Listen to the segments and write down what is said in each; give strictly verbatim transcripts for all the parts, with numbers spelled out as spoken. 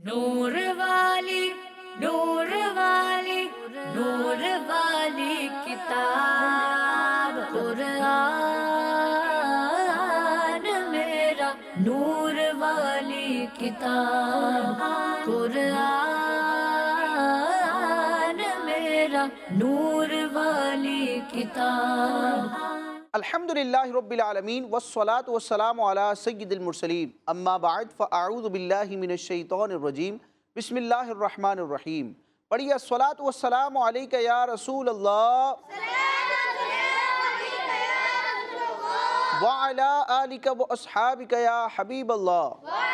नूर वाली नूर वाली नूर वाली किताब कुरान मेरा नूर वाली किताब कुरान मेरा नूर वाली किताब। अल्हम्दुलिल्लाहि रब्बिल आलमीन वस्सलातु वस्सलामु अला सय्यिदिल मुरसलीन अम्मा बाद फ़अऊज़ु बिल्लाहि मिनश शैतानिर रजीम बिस्मिल्लाहिर रहमानिर रहीम। पढ़िए अस्सलातु वस्सलामु अलैका या रसूल अल्लाह व अला आलिका व अस्हाबिका या हबीब अल्लाह।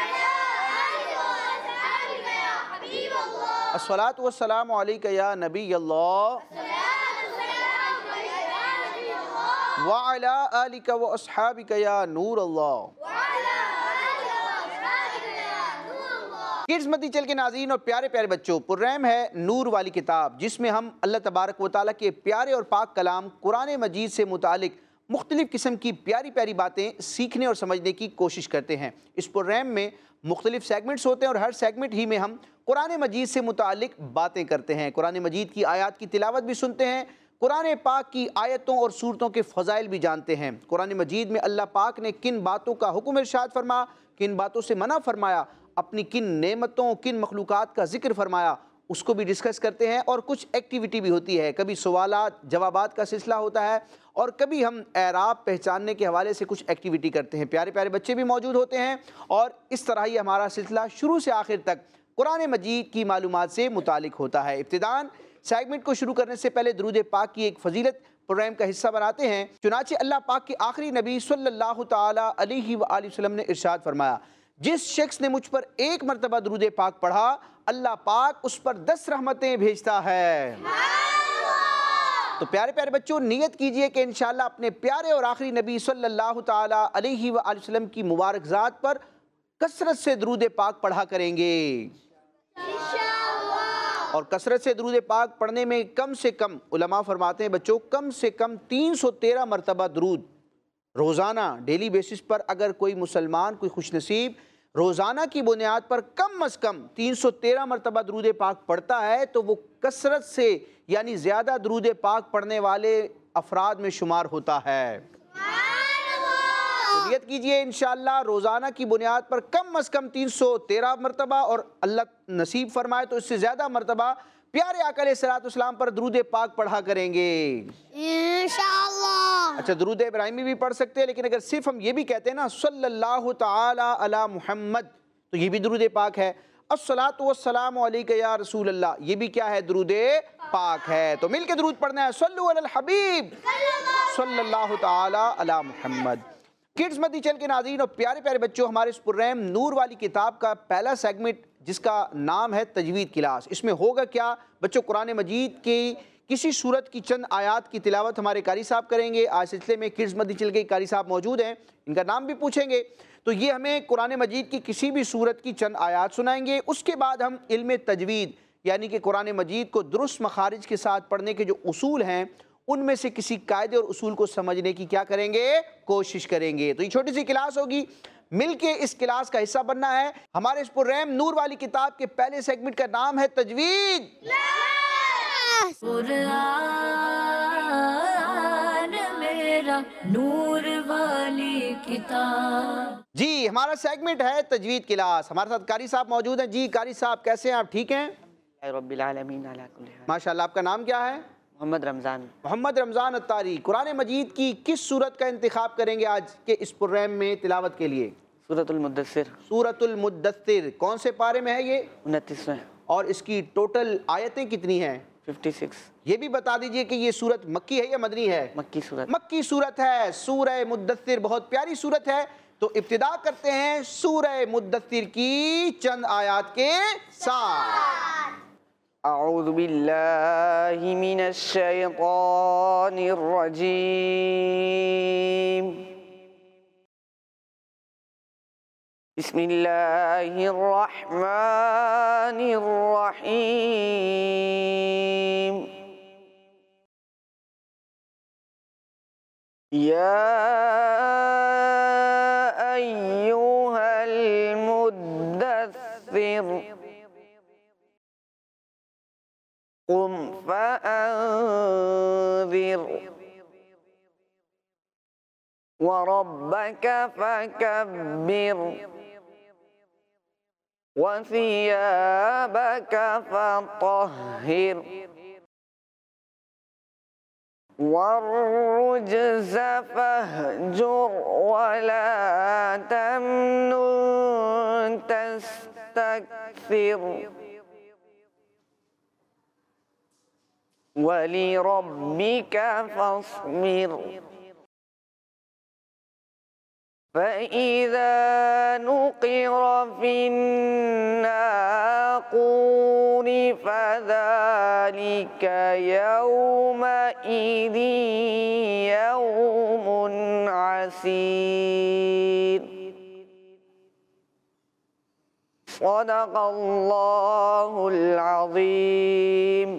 अस्सलातु वस्सलामु अलैका या नबी अल्लाह व अला आलिका व अस्हाबिका या नूर अल्लाह। किड्स मदी चल के नाज़रीन और प्यारे प्यारे बच्चों, पुर्रैम है नूर वाली किताब, जिसमें हम अल्लाह तबारक व तआला के प्यारे और पाक कलाम कुरान मजीद से मुतालिक मुख्तलिफ़ किस्म की प्यारी प्यारी बातें सीखने और समझने की कोशिश करते हैं। इस पुर्रैम में मुख्तलिफ़ सेगमेंट्स होते हैं और हर सेगमेंट ही में हम कुरान मजीद से मुतालिक बातें करते हैं, कुरान मजीद की आयत की तिलावत भी सुनते हैं, कुरान पाक की आयतों और सूरतों के फ़ज़ाइल भी जानते हैं। कुरान मजीद में अल्लाह पाक ने किन बातों का हुक्म इरशाद फरमा, किन बातों से मना फरमाया, अपनी किन नेमतों किन मखलूक़ात का जिक्र फरमाया, उसको भी डिस्कस करते हैं। और कुछ एक्टिविटी भी होती है, कभी सवालात जवाबात का सिलसिला होता है और कभी हम एराब पहचानने के हवाले से कुछ एक्टिविटी करते हैं। प्यारे प्यारे बच्चे भी मौजूद होते हैं और इस तरह ही हमारा सिलसिला शुरू से आखिर तक कुरान मजीद की मालूमात से मुतालिक होता है। इब्तिदान सेगमेंट को शुरू करने से पहले दुरूद पाक की एक फजीलत प्रोग्राम का हिस्सा बनाते हैं। चुनाचे अल्लाह पाक के आखिरी नबी सल्लल्लाहु ताला अलैहि वसल्लम ने इरशाद फरमाया, जिस शख्स ने मुझ पर एक मरतबा दुरूद पाक पढ़ा, अल्लाह पाक उस पर दस रहमतें भेजता है। तो प्यारे प्यारे बच्चों, नियत कीजिए कि इंशाअल्लाह अपने प्यारे और आखिरी नबी सल्लल्लाहु ताला अलैहि वसल्लम की मुबारक ज़ात पर कसरत से दुरूद पाक पढ़ा करेंगे। और कसरत से दुरूद पाक पढ़ने में कम से कम उलमा फरमाते हैं बच्चों, कम से कम तीन सौ तेरह मरतबा दुरूद रोज़ाना डेली बेसिस पर अगर कोई मुसलमान कोई खुशनसीब रोज़ाना की बुनियाद पर कम अज़ कम तीन सौ तेरह मरतबा दुरूद पाक पढ़ता है तो वो कसरत से यानी ज़्यादा दुरूद पाक पढ़ने वाले अफराद में शुमार होता है। तो नियत कीजिए इंशाअल्लाह रोज़ाना की बुनियाद पर कम अज़ कम तीन सौ तेरह मरतबा और अल्लाह नसीब फरमाए तो इससे ज़्यादा मरतबा प्यारे आका अलैहिस्सलाम पर दुरूद पाक पढ़ा करेंगे इंशाअल्लाह। अच्छा, दुरूद इब्राहिमी भी पढ़ सकते हैं, लेकिन अगर सिर्फ हम ये भी कहते हैं ना सल्लल्लाहु ताला अला मुहम्मद, तो ये भी दुरूद पाक है। अस्सलातु वस्सलामु अलैका या रसूल अल्लाह, ये भी क्या है, दुरूद पाक है। तो मिलके दुरूद पढ़ना है, सल्लु अलल हबीब सल्लल्लाहु ताला अला मुहम्मद। किड्स मदी चल के नाज़रीन और प्यारे प्यारे बच्चों, हमारे इस पुर्रैम नूर वाली किताब का पहला सेगमेंट जिसका नाम है तजवीद क्लास, इसमें होगा क्या बच्चों, कुरान मजीद की किसी सूरत की चंद आयात की तिलावत हमारे कारी साहब करेंगे। आज सिलसिले में किड्स मदी चल के कारी साहब मौजूद हैं, इनका नाम भी पूछेंगे। तो ये हमें कुरान मजीद की किसी भी सूरत की चंद आयात सुनाएंगे। उसके बाद हम इल्म तजवीद यानी कि कुरान मजीद को दुरुस्त मखारिज के साथ पढ़ने के जो उसूल हैं उनमें से किसी कायदे और उसूल को समझने की क्या करेंगे, कोशिश करेंगे। तो ये छोटी सी क्लास होगी, मिलके इस क्लास का हिस्सा बनना है। हमारे इस पुर्रैम नूर वाली किताब के पहले सेगमेंट का नाम है तजवीद कुरान मेरा नूर वाली किताब। जी, हमारा सेगमेंट है तजवीद क्लास। हमारे साथ कारी साहब मौजूद हैं। जी कारी साहब, कैसे हैं आप, ठीक हैं? रब्बिल आलमीन अला कुल्ली हाल। माशाल्लाह। आपका नाम क्या है? मोहम्मद रमज़ान। मोहम्मद रमज़ान अत्तारी। कुरान मजीद की किस सूरत का इंतिखाब करेंगे आज के इस प्रोग्राम में तिलावत के लिए? सूरतुल मुद्दस्सिर। सूरतुल मुद्दस्सिर कौन से पारे में है ये? उनतीसवें। और इसकी टोटल आयतें कितनी हैं? छप्पन। ये भी बता दीजिए कि ये सूरत मक्की है या मदनी है? मक्की सूरत। मक्की सूरत है। सूरह मुद्दस्सिर बहुत प्यारी सूरत है। तो इब्तिदा करते हैं सूरह मुद्दस्सिर की चंद आयात के साथ। अऊज़ु बिल्लाहि मिनश शैतानिर रजीम। बिस्मिल्लाहिर रहमानिर रहीम। या अय्युहल मुद्दस्सिर قم فأنذر وربك فكبر وثيابك فطهر والرجز فاهجر ولا تمنن تستكثر ولربك فاصبر فإذا نقر في الناقور فذلك يومئذ يوم عسير صدق الله العظيम।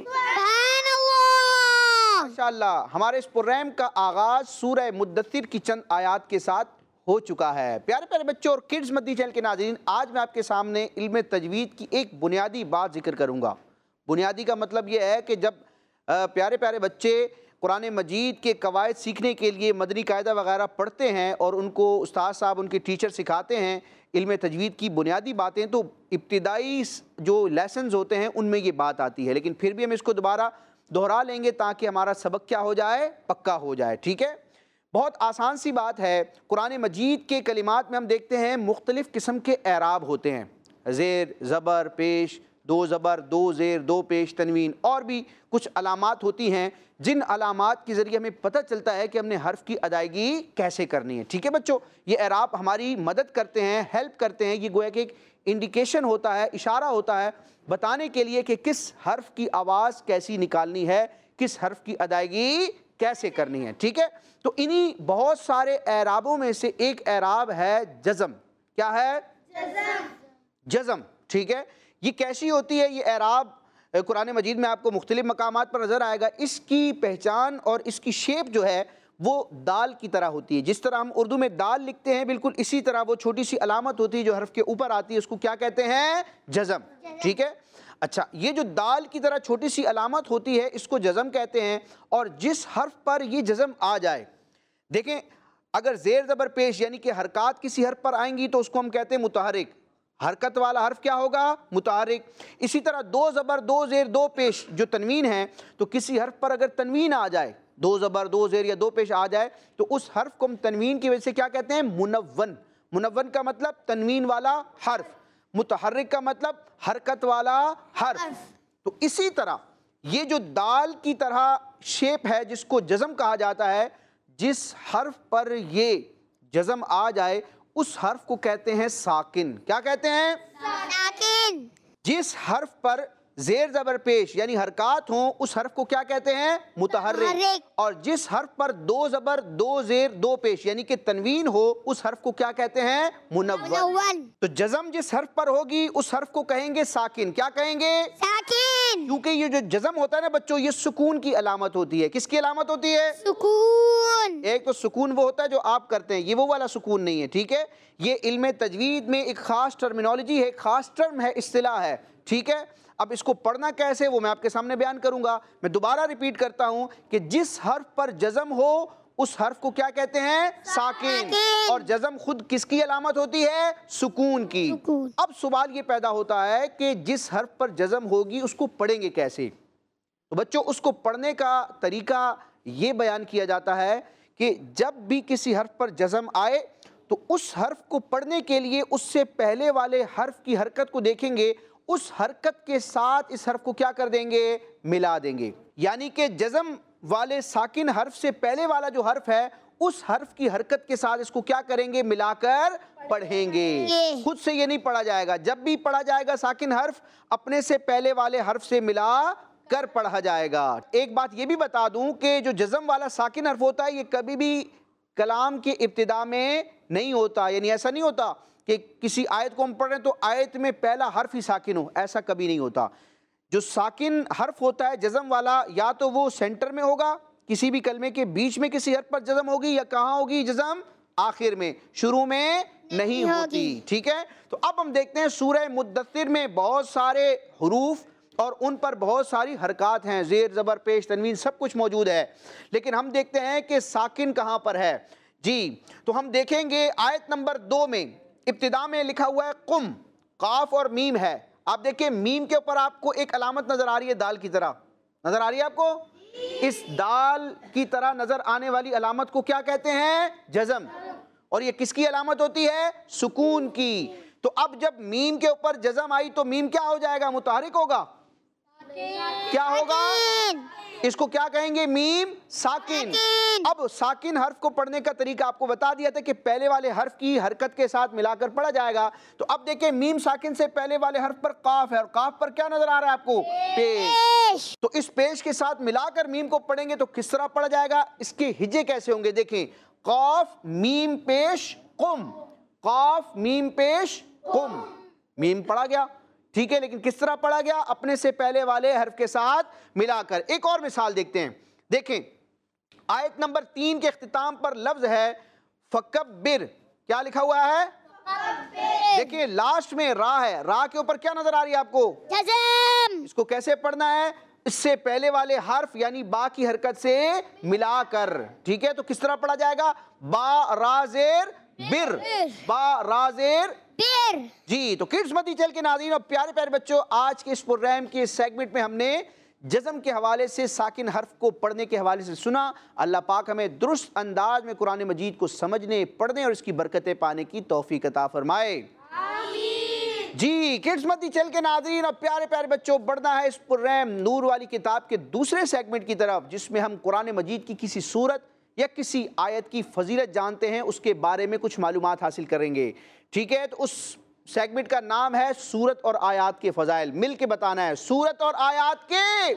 माशाअल्लाह, हमारे इस प्रोग्राम का आगाज़ सूरह मुद्दस्सिर की चंद आयात के साथ हो चुका है। प्यारे प्यारे बच्चों और किड्स मदनी चैनल के नाज़रीन, आज मैं आपके सामने इल्म तजवीद की एक बुनियादी बात जिक्र करूँगा। बुनियादी का मतलब ये है कि जब प्यारे प्यारे बच्चे कुरान मजीद के कवायद सीखने के लिए मदनी कायदा वगैरह पढ़ते हैं और उनको उस्ताद साहब उनके टीचर सिखाते हैं इल्म तजवीद की बुनियादी बातें, तो इब्तिदाई जो लेसन्स होते हैं उनमें ये बात आती है, लेकिन फिर भी हम इसको दोबारा दोहरा लेंगे ताकि हमारा सबक क्या हो जाए, पक्का हो जाए। ठीक है, बहुत आसान सी बात है। कुरान मजीद के कलिमात में हम देखते हैं मुख्तलिफ़ किस्म के एराब होते हैं, ज़ेर, ज़बर, पेश, दो ज़बर, दो ज़ेर, दो पेश, तनवीन, और भी कुछ अलामात होती हैं जिन अलामात के ज़रिए हमें पता चलता है कि हमने हर्फ की अदायगी कैसे करनी है। ठीक है बच्चों, ये एराब हमारी मदद करते हैं, हेल्प करते हैं। ये गोया कि एक इंडिकेशन होता है, इशारा होता है बताने के लिए कि किस हर्फ की आवाज़ कैसी निकालनी है, किस हर्फ की अदायगी कैसे करनी है। ठीक है, तो इन्हीं बहुत सारे एराबों में से एक एराब है जज़म। क्या है? जज़म। जज़म, ठीक है। ये कैसी होती है ये एराब? कुरान मजीद में आपको मुख्तलिफ मकामात पर नज़र आएगा। इसकी पहचान और इसकी शेप जो है वो दाल की तरह होती है। जिस तरह हम उर्दू में दाल लिखते हैं, बिल्कुल इसी तरह वो छोटी सी अलामत होती है जो हर्फ के ऊपर आती है, उसको क्या कहते हैं? जज़म। ठीक है, अच्छा, ये जो दाल की तरह छोटी सी अलामत होती है इसको जज़म कहते हैं। और जिस हर्फ पर ये जज़म आ जाए, देखें अगर ज़ेर ज़बर पेश यानी कि हरकत किसी हर्फ पर आएंगी तो उसको हम कहते हैं मुतहरिक। हरकत वाला हर्फ क्या होगा? मुतहरिक। इसी तरह दो ज़बर दो ज़ेर दो पेश जो तनवीन है, तो किसी हर्फ पर अगर तनवीन आ जाए, दो ज़बर दो ज़ेर या दो पेश आ जाए, तो उस हर्फ को हम तनवीन की वजह से क्या कहते हैं? मुनव्वन। मुनव्वन का मतलब तनवीन वाला हर्फ, मुतहर्रिक का मतलब हरकत वाला हर्फ। तो इसी तरह ये जो दाल की तरह शेप है जिसको जज़म कहा जाता है, जिस हर्फ पर ये जज़म आ जाए उस हर्फ को कहते हैं साकिन। क्या कहते हैं? साकिन। जिस हर्फ पर ज़ेर ज़बर पेश यानी हरकत हो उस हर्फ को क्या कहते हैं? मुतहर्रिक। और जिस हर्फ पर दो ज़बर दो ज़ेर दो पेश यानी कि तनवीन हो उस हर्फ को क्या कहते हैं? मुनव्वन। तो जज़म जिस हर्फ पर होगी उस हर्फ को कहेंगे साकिन। क्या कहेंगे? साकिन। क्योंकि ये जो जज़म होता है ना बच्चों, ये सुकून की अलामत होती है। किसकी अलामत होती है? सुकून। एक तो सुकून वो होता है जो आप करते हैं, ये वो वाला सुकून नहीं है। ठीक है, ये इल्म तजवीद में एक खास टर्मिनोलॉजी है, खास टर्म है, इस्तिलाह है। ठीक है, अब इसको पढ़ना कैसे वो मैं आपके सामने बयान करूंगा। मैं दोबारा रिपीट करता हूं कि जिस हर्फ पर जज़म हो उस हर्फ को क्या कहते हैं? साकिन। और जज़म खुद किसकी अलामत होती है? सुकून की। अब सवाल ये पैदा होता है कि जिस हर्फ पर जज़म होगी उसको पढ़ेंगे कैसे? तो बच्चों उसको पढ़ने का तरीका ये बयान किया जाता है कि जब भी किसी हर्फ पर जज़म आए तो उस हर्फ को पढ़ने के लिए उससे पहले वाले हर्फ की हरकत को देखेंगे, उस हरकत के साथ इस हर्फ को क्या कर देंगे? मिला देंगे। यानी कि जज़म वाले साकिन हर्फ से पहले वाला जो हर्फ है उस हर्फ की हरकत के साथ इसको क्या करेंगे? मिलाकर पढ़ेंगे। खुद से ये नहीं पढ़ा जाएगा। जब भी पढ़ा जाएगा साकिन हर्फ अपने से पहले वाले हर्फ से मिला कर पढ़ा जाएगा। एक बात ये भी बता दूं कि जो जज़म वाला साकिन हर्फ होता है ये कभी भी कलाम के इब्तिदा में नहीं होता। यानी ऐसा नहीं होता कि किसी आयत को हम पढ़ रहे हैं तो आयत में पहला हर्फ ही साकिन हो, ऐसा कभी नहीं होता। जो साकिन हर्फ होता है जज़म वाला, या तो वो सेंटर में होगा, किसी भी कलमे के बीच में किसी हर्फ पर जज़म होगी, या कहाँ होगी जज़म? आखिर में, शुरू में नहीं, नहीं होती। ठीक है, तो अब हम देखते हैं सूरह मुद्दस्सिर में बहुत सारे हरूफ और उन पर बहुत सारी हरकत हैं, ज़ेर ज़बर पेश तनवीन सब कुछ मौजूद है। लेकिन हम देखते हैं कि साकिन कहाँ पर है जी। तो हम देखेंगे आयत नंबर दो में इब्तिदा में लिखा हुआ है कुम, काफ और मीम है। आप देखिए मीम के ऊपर आपको एक अलामत नजर आ रही है, दाल की तरह नजर आ रही है आपको। इस दाल की तरह नजर आने वाली अलामत को क्या कहते हैं? जज़म। और ये किसकी अलामत होती है? सुकून की। तो अब जब मीम के ऊपर जज़म आई तो मीम क्या हो जाएगा? मुतहरिक होगा। क्या होगा? इसको क्या कहेंगे? मीम साकिन। अब साकिन हर्फ को पढ़ने का तरीका आपको बता दिया था कि पहले वाले हर्फ की हरकत के साथ मिलाकर पढ़ा जाएगा। तो अब देखिए मीम साकिन से पहले वाले हर्फ पर काफ है और काफ पर क्या नजर आ रहा है आपको? पेश। तो इस पेश के साथ मिलाकर मीम को पढ़ेंगे तो किस तरह पढ़ा जाएगा? इसके हिज्जे कैसे होंगे? देखें, काफ मीम पेश कुम, काफ मीम पेश कुम, मीम पढ़ा गया, ठीक है, लेकिन किस तरह पढ़ा गया? अपने से पहले वाले हर्फ के साथ मिलाकर। एक और मिसाल देखते हैं। देखें आयत नंबर तीन के इख्तिताम पर लफ्ज है फकब्बिर, क्या लिखा हुआ है? देखिए लास्ट में रा है, रा के ऊपर क्या नजर आ रही है आपको? जज़म। इसको कैसे पढ़ना है? इससे पहले वाले हर्फ यानी बा की हरकत से मिलाकर, ठीक है। तो किस तरह पढ़ा जाएगा? बा राजेर बिर, बा राजेर बिर जी। तो किड्स मदी चल के नाज़रीन और प्यारे प्यारे बच्चों, आज के इस प्रोग्राम के सेगमेंट में हमने जज़म के हवाले से, साकिन हर्फ को पढ़ने के हवाले से सुना। अल्लाह पाक हमें दुरुस्त अंदाज में कुरान मजीद को समझने, पढ़ने और इसकी बरकतें पाने की तौफीक अता फरमाए जी। किड्स मदी चल के नाज़रीन और प्यारे प्यारे बच्चों, बढ़ना है इस प्रोग्राम नूर वाली किताब के दूसरे सेगमेंट की तरफ, जिसमें हम कुरान मजीद की किसी सूरत या किसी आयत की फजीलत जानते हैं, उसके बारे में कुछ मालूमात हासिल करेंगे, ठीक है। तो उस सेगमेंट का नाम है सूरत और आयात के फजाइल। मिल के बताना है सूरत और आयात के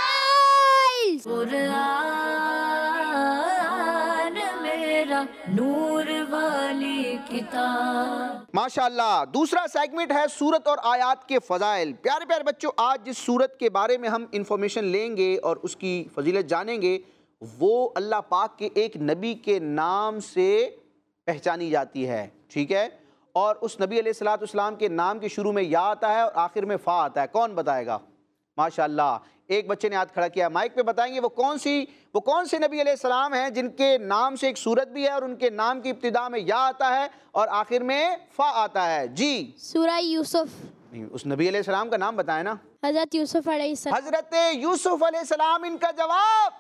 कुरान मेरा नूर वाली किताब। माशाअल्लाह। दूसरा सेगमेंट है सूरत और आयात के फजाइल। प्यारे प्यारे बच्चों, आज जिस सूरत के बारे में हम इंफॉर्मेशन लेंगे और उसकी फजीलत जानेंगे, वो अल्लाह पाक के एक नबी के नाम से पहचानी जाती है, ठीक है। और उस नबी अलैहिस्सलातु वस्सलाम के नाम के शुरू में या आता है और आखिर में फ़ा आता है। कौन बताएगा? माशाअल्लाह, एक बच्चे ने हाथ खड़ा किया, माइक पे बताएंगे वो कौन सी वो कौन से नबी अलैहिस्सलाम हैं जिनके नाम से एक सूरत भी है और उनके नाम की इब्तिदा में या आता है और आखिर में फ़ा आता है जी। सूरह यूसुफ। नहीं, उस नबी अलैहिस्सलाम का नाम बताए ना। हजरत यूसुफ अलैहिस्सलाम। हजरत यूसुफ अलैहिस्सलाम। इनका जवाब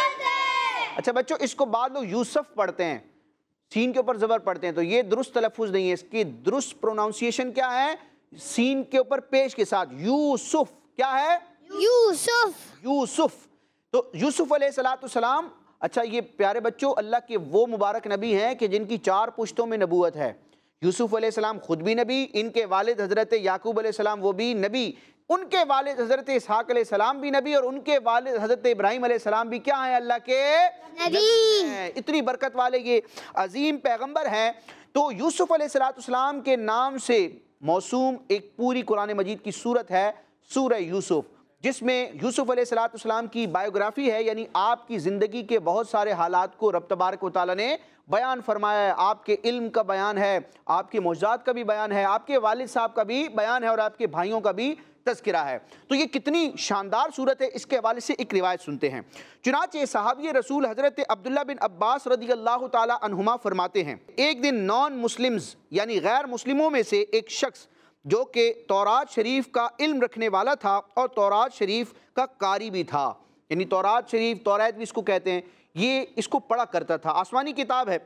अच्छा बच्चों, इसको बाद लोग यूसुफ पढ़ते हैं, सीन के ऊपर ज़बर पढ़ते हैं, तो ये दुरुस्त तलफ़ुज़ नहीं है। इसकी दुरुस्त प्रोनाउंसिएशन क्या है? सीन के ऊपर पेश के साथ यूसुफ। क्या है? यूसुफ। यूसुफ। तो यूसुफ अलैहिस्सलाम। अच्छा ये प्यारे बच्चों, अल्लाह के वो मुबारक नबी हैं कि जिनकी चार पुश्तों में नबूवत है। यूसुफ अलैहिस्सलाम खुद भी नबी, इनके वालिद हज़रत याकूब अलैहिस्सलाम वो भी नबी, उनके वालिद हज़रत इसहाक़ अलैहिस्सलाम भी नबी और उनके वालिद हज़रत इब्राहीम अलैहिस्सलाम भी क्या हैं? अल्लाह के नबी। इतनी बरकत वाले ये अजीम पैगंबर हैं। तो यूसुफ अलैहिस्सलाम के नाम से मौसूम एक पूरी कुरान मजीद की सूरत है सूरह यूसुफ, जिसमें यूसुफ अलैहिस्सलाम की बायोग्राफी है, यानी आपकी ज़िंदगी के बहुत सारे हालात को रब तबारक व तआला ने बयान फरमाया है। आपके इल्म का बयान है, आपके मौजूदात का भी बयान है, आपके वालिद साहब का भी बयान है और आपके भाइयों का भी तज़किरा है। तो ये कितनी शानदार सूरत है, इसके हवाले से एक रिवायत सुनते हैं। चुनाचे सहाबी रसूल हज़रत अब्दुल्ला बिन अब्बास रज़ियल्लाहु ताला अन्हुमा फरमाते हैं, एक दिन नॉन मुस्लिम्स यानी गैर मुस्लिमों में से एक शख्स जो कि तौरात शरीफ का इल्म रखने वाला था और तौरात शरीफ का कारी भी था, यानी तौरात शरीफ, तौरात भी इसको कहते हैं, ये इसको पढ़ा करता था। आसमानी किताब है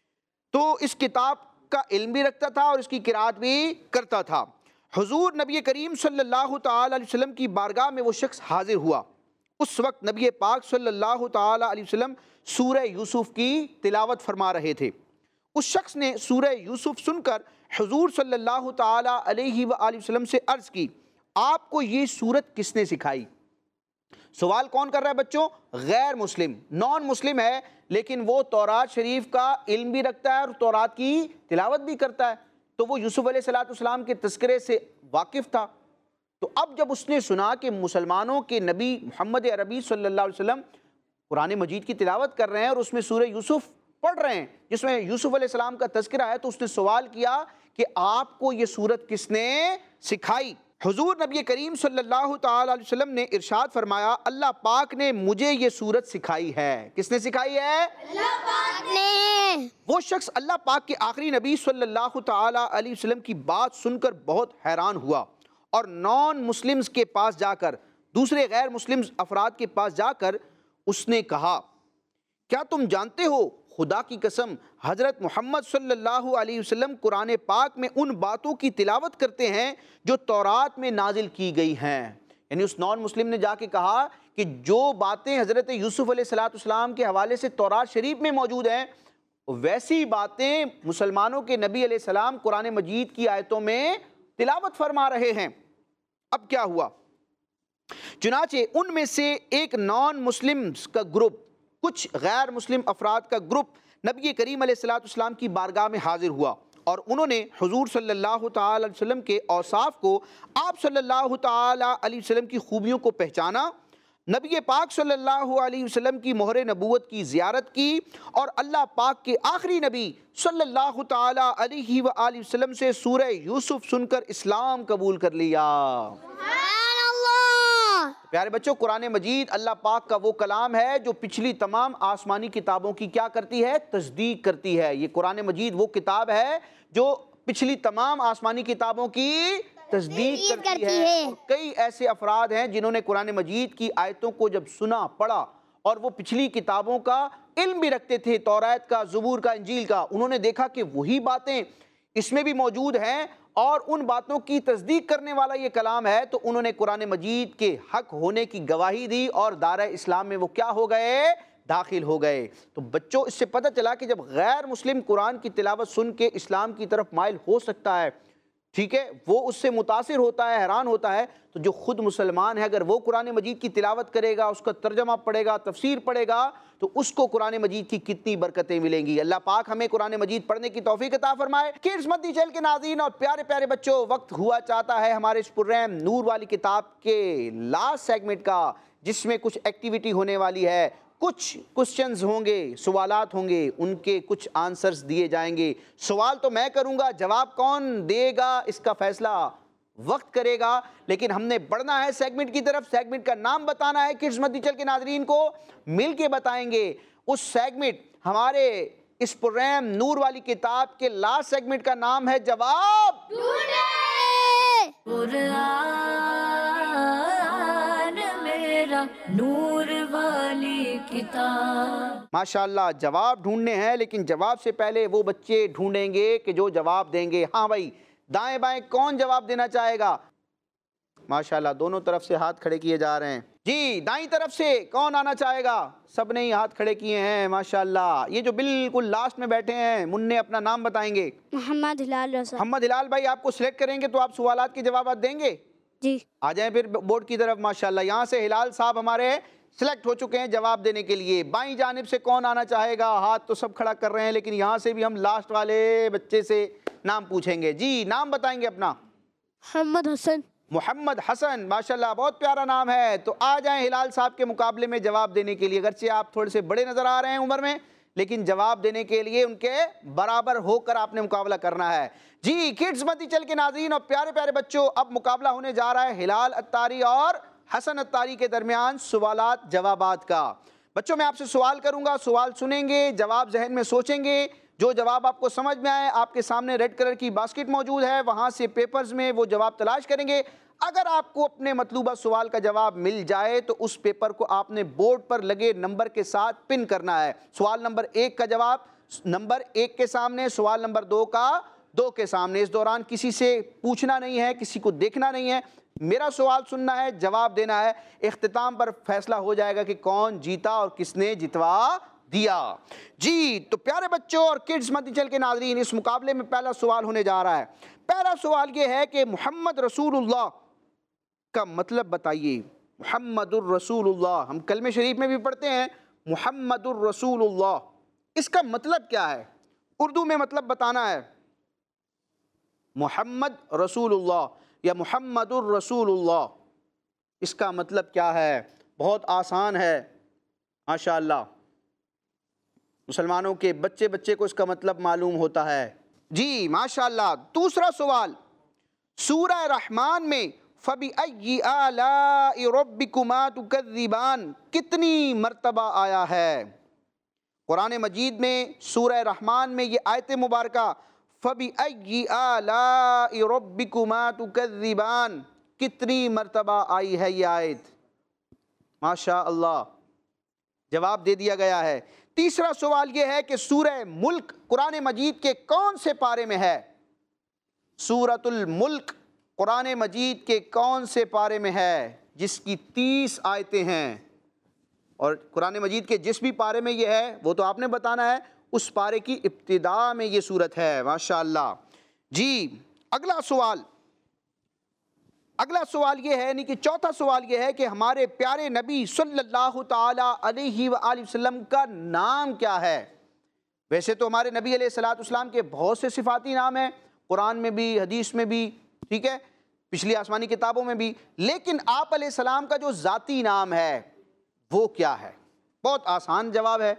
तो इस किताब का इल्म भी रखता था और इसकी किरात भी करता था। हुजूर नबी करीम सल्लल्लाहु ताला अलैहि वसल्लम की बारगाह में वो शख्स हाजिर हुआ। उस वक्त नबी पाक सल्लल्लाहु ताला अलैहि वसल्लम सूरह यूसुफ की तिलावत फरमा रहे थे। उस शख्स ने सूरह यूसुफ सुनकर हुजूर सल्लल्लाहु ताला अलैहि वसल्लम से अर्ज़ की, आपको ये सूरत किसने सिखाई? सवाल कौन कर रहा है बच्चों? गैर मुस्लिम, नॉन मुस्लिम है, लेकिन वो तौरात शरीफ का इल्म भी रखता है और तौरात की तिलावत भी करता है। तो वो यूसुफ अलैहिस्सलाम के तज़किरे से वाकिफ़ था। तो अब जब उसने सुना कि मुसलमानों के नबी मोहम्मद अरबी सल्लल्लाहु अलैहि वसल्लम कुरान मजीद की तिलावत कर रहे हैं और उसमें सूरह यूसुफ पढ़ रहे हैं जिसमें यूसुफ अलैहिस्सलाम का तज़किरा है, तो उसने सवाल किया कि आपको ये सूरत किसने सिखाई? हुजूर नबी करीम सल्लल्लाहु ताला अलैहि वसल्लम ने इरशाद फरमाया, अल्लाह पाक ने मुझे ये सूरत सिखाई है। किसने सिखाई है? अल्लाह पाक ने। वो शख्स अल्लाह पाक के आखिरी नबी सल्लल्लाहु ताला अलैहि वसल्लम की बात सुनकर बहुत हैरान हुआ और नॉन मुस्लिम्स के पास जाकर, दूसरे गैर मुस्लिम अफराद के पास जाकर उसने कहा, क्या तुम जानते हो, खुदा की कसम हज़रत मोहम्मद सल्लल्लाहु अलैहि वसल्लम कुरान पाक में उन बातों की तिलावत करते हैं जो तौरात में नाजिल की गई हैं। यानी उस नॉन मुस्लिम ने जाके कहा कि जो बातें हज़रत यूसुफ़ अलैहिस्सलाम के हवाले से तौरात शरीफ में मौजूद हैं, वैसी बातें मुसलमानों के नबी अलैहिस्सलाम कुरान मजीद की आयतों में तिलावत फरमा रहे हैं। अब क्या हुआ? चुनाचे उनमें से एक नॉन मुस्लिम्स का ग्रुप, कुछ गैर मुस्लिम अफराद का ग्रुप नबी करीम अलैहिस्सलाम की बारगाह में हाजिर हुआ और उन्होंने हुजूर सल्लल्लाहु ताला अलैहि वसल्लम के औसाफ को, आप सल्लल्लाहु ताला अलैहि वसल्लम की खूबियों को पहचाना, नबी पाक सल्लल्लाहु अलैहि वसल्लम की मोहर नबूवत की ज़ियारत की और अल्लाह पाक के आखिरी नबी सल्लल्लाहु ताला अलैहि वसल्लम से सूरह यूसुफ सुनकर इस्लाम कबूल कर लिया। प्यारे बच्चों, कुरान मजीद अल्लाह पाक का वो कलाम है जो पिछली तमाम आसमानी किताबों की क्या करती है? तस्दीक करती है। ये कुरान मजीद वो किताब है जो पिछली तमाम आसमानी किताबों की तस्दीक करती, करती है, है। और कई ऐसे अफराद हैं जिन्होंने कुरान मजीद की आयतों को जब सुना, पढ़ा और वो पिछली किताबों का इल्म भी रखते थे, तौरात का, ज़बूर का, इंजील का, उन्होंने देखा कि वही बातें इसमें भी मौजूद हैं और उन बातों की तस्दीक करने वाला ये कलाम है, तो उन्होंने कुरान मजीद के हक होने की गवाही दी और दायरा इस्लाम में वो क्या हो गए? दाखिल हो गए। तो बच्चों, इससे पता चला कि जब गैर मुस्लिम कुरान की तिलावत सुन के इस्लाम की तरफ माइल हो सकता है, ठीक है, वो उससे मुतासिर होता है, हैरान होता है, तो जो खुद मुसलमान है अगर वो कुरान मजीद की तिलावत करेगा, उसका तर्जमा पढ़ेगा, तफसीर पढ़ेगा, तो उसको कुरान मजीद की कितनी बरकतें मिलेंगी। अल्लाह पाक हमें कुरान मजीद पढ़ने की तौफीक अता फरमाए। किड्स मदनी चैनल के नाज़रीन और प्यारे प्यारे बच्चों, वक्त हुआ चाहता है हमारे इस प्रोग्राम नूर वाली किताब के लास्ट सेगमेंट का, जिसमें कुछ एक्टिविटी होने वाली है, कुछ क्वेश्चंस होंगे, सवालात होंगे, उनके कुछ आंसर्स दिए जाएंगे। सवाल तो मैं करूंगा, जवाब कौन देगा इसका फैसला वक्त करेगा, लेकिन हमने बढ़ना है सेगमेंट की तरफ। सेगमेंट का नाम बताना है, किड्स मदनी चैनल के नाज़रीन को मिल के बताएंगे। उस सेगमेंट, हमारे इस प्रोग्राम नूर वाली किताब के लास्ट सेगमेंट का नाम है जवाब ढूंढे। कुरान मेरा नूर वाली किताब। माशाल्लाह, जवाब ढूंढने हैं, लेकिन जवाब से पहले वो बच्चे ढूंढेंगे कि जो जवाब देंगे। हाँ भाई, दाएं बाएं कौन जवाब देना चाहेगा? माशाल्लाह, दोनों तरफ से हाथ खड़े किए जा रहे हैं। जी, दाईं तरफ से कौन आना चाहेगा? सब ने ही हाथ खड़े किए हैं माशाल्लाह। ये जो बिल्कुल लास्ट में बैठे हैं, मुन्ने अपना नाम बताएंगे। मोहम्मद हिलाल रसा। मोहम्मद हिलाल भाई, आपको सिलेक्ट करेंगे तो आप सवालात के जवाब देंगे? जी। आ जाएं फिर बोर्ड की तरफ। माशाल्लाह, यहाँ से हिलाल साहब हमारे सिलेक्ट हो चुके हैं जवाब देने के लिए। बाईं जानिब से कौन आना चाहेगा? हाथ तो सब खड़ा कर रहे हैं, लेकिन यहाँ से भी हम लास्ट वाले बच्चे से नाम पूछेंगे। जी, नाम बताएंगे अपना। मोहम्मद हसन। मोहम्मद हसन, माशाल्लाह, बहुत प्यारा नाम है। तो आ जाएं हिलाल साहब के मुकाबले में जवाब देने के लिए। अगरचे आप थोड़े से बड़े नजर आ रहे हैं उम्र में, लेकिन जवाब देने के लिए उनके बराबर होकर आपने मुकाबला करना है। जी, किड्स मदनी चैनल के नाज़रीन और प्यारे प्यारे बच्चों, अब मुकाबला होने जा रहा है हिलाल अत्तारी और हसन अत्तारी के दरमियान सवालात जवाबात का। बच्चों, मैं आपसे सवाल करूंगा, सवाल सुनेंगे, जवाब जहन में सोचेंगे। जो जवाब आपको समझ में आए, आपके सामने रेड कलर की बास्केट मौजूद है, वहां से पेपर्स में वो जवाब तलाश करेंगे। अगर आपको अपने मतलूबा सवाल का जवाब मिल जाए तो उस पेपर को आपने बोर्ड पर लगे नंबर के साथ पिन करना है। सवाल नंबर एक का जवाब नंबर एक के सामने, सवाल नंबर दो का दो के सामने। इस दौरान किसी से पूछना नहीं है, किसी को देखना नहीं है, मेरा सवाल सुनना है, जवाब देना है। इख्तिताम पर फैसला हो जाएगा कि कौन जीता और किसने जितवा दिया। जी, तो प्यारे बच्चों और किड्स मदनी चैनल के नाज़रीन, इस मुकाबले में पहला सवाल होने जा रहा है। पहला सवाल ये है कि मोहम्मद रसूलुल्लाह का मतलब बताइए। मोहम्मदुर रसूलुल्लाह, हम कलमे शरीफ में भी पढ़ते हैं मोहम्मदुर रसूलुल्लाह, इसका मतलब क्या है? उर्दू में मतलब बताना है। मोहम्मद रसूलुल्लाह या मोहम्मदुर रसूलुल्लाह, इसका मतलब क्या है? बहुत आसान है माशाअल्लाह, मुसलमानों के बच्चे बच्चे को इसका मतलब मालूम होता है। जी माशाअल्लाह। दूसरा सवाल, सूरह रहमान में फ़बिअय्यि आलाइ रब्बिकुमा तुकज़्ज़िबान कितनी मरतबा आया है। कुरान मजीद में सूरह रहमान में ये आयत मुबारका फ़बिअय्यि आलाइ रब्बिकुमा तुकज़्ज़िबान कितनी मरतबा आई है ये आयत। माशा अल्लाह, जवाब दे दिया गया है। तीसरा सवाल ये है कि सूरह मुल्क कुरान मजीद के कौन से पारे में है। सूरतुल मुल्क कुरान मजीद के कौन से पारे में है जिसकी तीस आयतें हैं। और कुरान मजीद के जिस भी पारे में ये है वो तो आपने बताना है, उस पारे की इब्तिदा में ये सूरत है। माशा अल्लाह जी। अगला सवाल अगला सवाल ये है, यानी कि चौथा सवाल ये है कि हमारे प्यारे नबी सल्लल्लाहु ताला अलैहि वसल्लम का नाम क्या है। वैसे तो हमारे नबी अलैहिस्सलातु वस्सलाम के बहुत से सिफाती नाम हैं, कुरान में भी, हदीस में भी, ठीक है, पिछली आसमानी किताबों में भी, लेकिन आप अलैहिस्सलाम का जो ज़ाती नाम है वो क्या है। बहुत आसान जवाब है।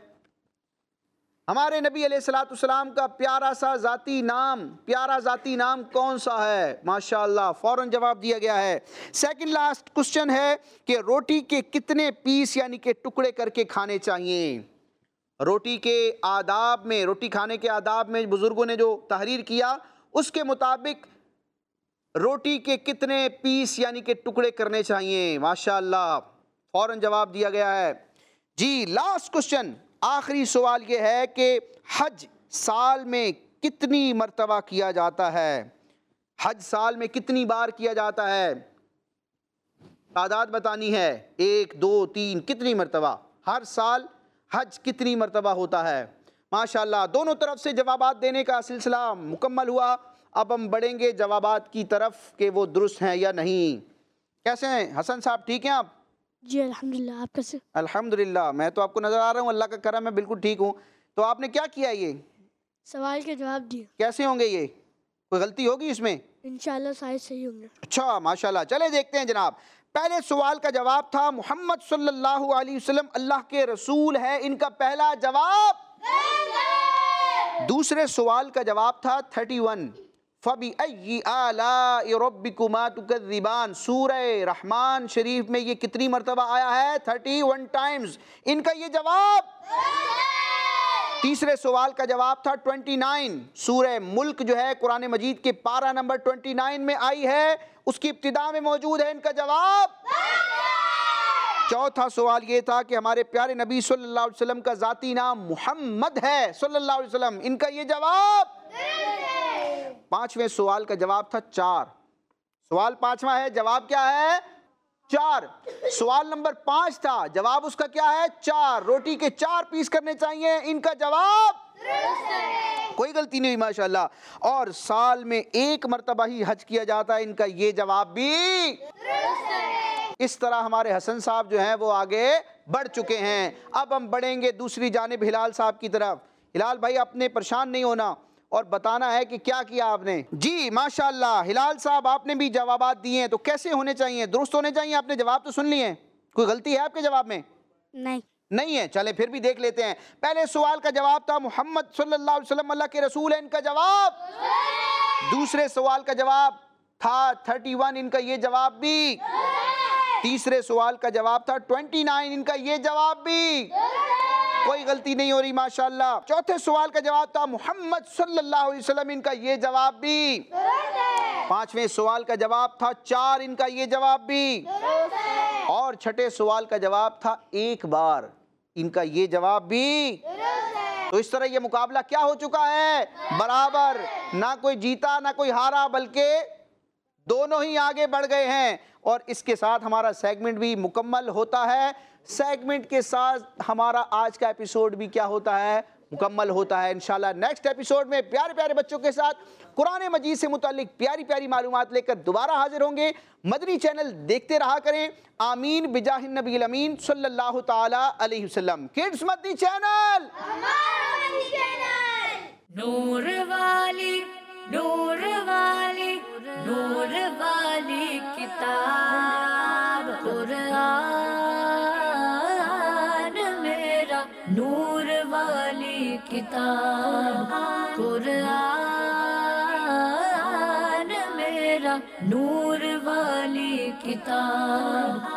हमारे नबी अलैहिस्सलातु वस्सलाम का प्यारा सा ज़ाती नाम, प्यारा ज़ाती नाम कौन सा है। माशाअल्लाह, फ़ौरन जवाब दिया गया है। सेकंड लास्ट क्वेश्चन है कि रोटी के कितने पीस यानी कि टुकड़े करके खाने चाहिए। रोटी के आदाब में, रोटी खाने के आदाब में बुज़ुर्गों ने जो तहरीर किया उसके मुताबिक रोटी के कितने पीस यानी कि टुकड़े करने चाहिए। माशाअल्लाह, फ़ौरन जवाब दिया गया है जी। लास्ट क्वेश्चन, आखिरी सवाल ये है कि हज साल में कितनी मरतबा किया जाता है। हज साल में कितनी बार किया जाता है, तादाद बतानी है। एक, दो, तीन, कितनी मरतबा हर साल हज कितनी मरतबा होता है। माशाअल्लाह, दोनों तरफ से जवाबात देने का सिलसिला मुकम्मल हुआ। अब हम बढ़ेंगे जवाबात की तरफ कि वो दुरुस्त हैं या नहीं। कैसे हैं हसन साहब, ठीक हैं आप? जी अल्हम्दुलिल्लाह। आप कैसे? अल्हम्दुलिल्लाह, मैं तो आपको नज़र आ रहा हूँ, अल्लाह का करम है, बिल्कुल ठीक हूँ। तो आपने क्या किया, ये सवाल के जवाब दिए। कैसे होंगे, ये कोई गलती होगी इसमें? इंशाल्लाह शायद सही होंगे। अच्छा, माशाल्लाह। चले देखते हैं जनाब। पहले सवाल का जवाब था मोहम्मद सल्लल्लाहु अलैहि वसल्लम अल्लाह के रसूल है, इनका पहला जवाब। दूसरे सवाल का जवाब था थर्टी वन फ़बिअय्यि आलाइ रब्बिकुमा तुकज़्ज़िबान। सूरह रहमान शरीफ में ये कितनी मरतबा आया है? थर्टी वन टाइम्स, इनका ये जवाब। तीसरे सवाल का जवाब था ट्वेंटी नाइन। सूरह मुल्क जो है कुरान मजीद के पारा नंबर ट्वेंटी नाइन में आई है, उसकी इब्तिदा में मौजूद है, इनका जवाब। चौथा सवाल ये था कि हमारे प्यारे नबी सल्लल्लाहु अलैहि वसल्लम का ज़ाती नाम मोहम्मद है सल्लल्लाहु अलैहि वसल्लम, इनका ये जवाब। पांचवें सवाल का जवाब था चार। सवाल पांचवा है, जवाब क्या है? चार। सवाल नंबर पांच था, जवाब उसका क्या है? चार। रोटी के चार पीस करने चाहिए, इनका जवाब। कोई गलती नहीं हुई, माशाल्लाह। और साल में एक मरतबा ही हज किया जाता है, इनका ये जवाब भी। इस तरह हमारे हसन साहब जो हैं वो आगे बढ़ चुके हैं। अब हम बढ़ेंगे दूसरी जानिब हिलाल साहब की तरफ। हिलाल भाई, आपने परेशान नहीं होना और बताना है कि क्या किया आपने। जी माशाल्लाह, हिलाल साहब आपने भी जवाबात दिए हैं, तो कैसे होने चाहिए? दुरुस्त होने चाहिए। आपने जवाब तो सुन लिए, कोई गलती है आपके जवाब में? नहीं नहीं है। चले फिर भी देख लेते हैं। पहले सवाल का जवाब था मोहम्मद सल्लल्लाहु अलैहि वसल्लम अल्लाह के रसूल है, इनका जवाब। दूसरे सवाल का जवाब था थर्टी वन, इनका ये जवाब भी। तीसरे सवाल का जवाब था ट्वेंटी नाइन, इनका ये जवाब भी। कोई गलती नहीं हो रही, माशाल्लाह। चौथे सवाल का जवाब था मोहम्मद सल्लल्लाहु अलैहि वसल्लम, इनका ये जवाब भी। पांचवें सवाल का जवाब था चार, इनका ये जवाब भी। और छठे सवाल का जवाब था एक बार, इनका ये जवाब भी। तो इस तरह ये मुकाबला क्या हो चुका है? बराबर। ना कोई जीता ना कोई हारा, बल्कि दोनों ही आगे बढ़ गए हैं। और इसके साथ हमारा सेगमेंट भी मुकम्मल होता है। सेगमेंट के साथ हमारा आज का एपिसोड भी क्या होता है? मुकम्मल होता है। इंशाल्लाह नेक्स्ट एपिसोड में प्यारे प्यारे बच्चों के साथ कुरान मजीद से मुताल्लिक प्यारी प्यारी मालूमात लेकर दोबारा हाजिर होंगे। मदनी चैनल देखते रहा करें। आमीन बिजाहिन नबील अमीन सल्लल्लाहु ताला अलैहि वसल्लम। किड्स मदनी चैनल, नूर वाली नूर वाली नूर वाली किताब कुरान मेरा, नूर वाली किताब कुरान मेरा, नूर वाली किताब